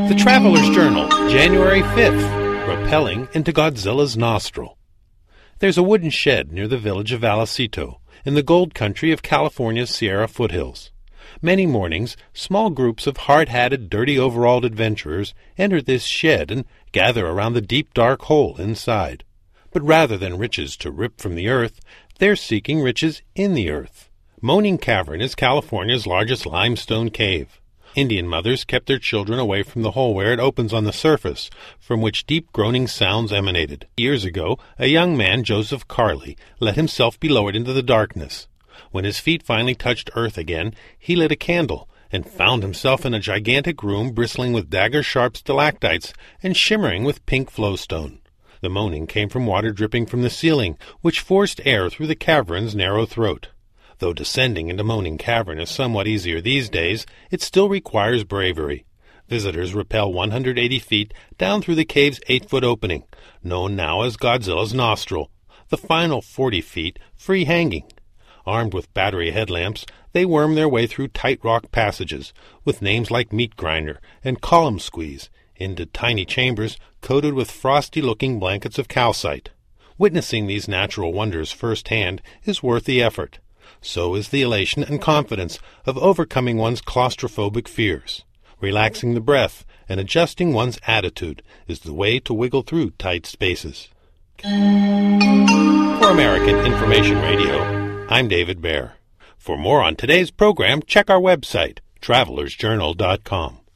The Traveler's Journal, January 5th, Rappelling into Godzilla's Nostril. There's a wooden shed near the village of Vallecito, in the gold country of California's Sierra foothills. Many mornings, small groups of hard-hatted, dirty-overalled adventurers enter this shed and gather around the deep, dark hole inside. But rather than riches to rip from the earth, they're seeking riches in the earth. Moaning Cavern is California's largest limestone cave. Indian mothers kept their children away from the hole where it opens on the surface, from which deep groaning sounds emanated. Years ago, a young man, Joseph Carley, let himself be lowered into the darkness. When his feet finally touched earth again, he lit a candle and found himself in a gigantic room bristling with dagger-sharp stalactites and shimmering with pink flowstone. The moaning came from water dripping from the ceiling, which forced air through the cavern's narrow throat. Though descending into Moaning Cavern is somewhat easier these days, it still requires bravery. Visitors rappel 180 feet down through the cave's 8-foot opening, known now as Godzilla's Nostril, the final 40 feet free-hanging. Armed with battery headlamps, they worm their way through tight rock passages, with names like Meat Grinder and Column Squeeze, into tiny chambers coated with frosty-looking blankets of calcite. Witnessing these natural wonders firsthand is worth the effort. So is the elation and confidence of overcoming one's claustrophobic fears. Relaxing the breath and adjusting one's attitude is the way to wiggle through tight spaces. For American Information Radio, I'm David Baer. For more on today's program, check our website, travelersjournal.com.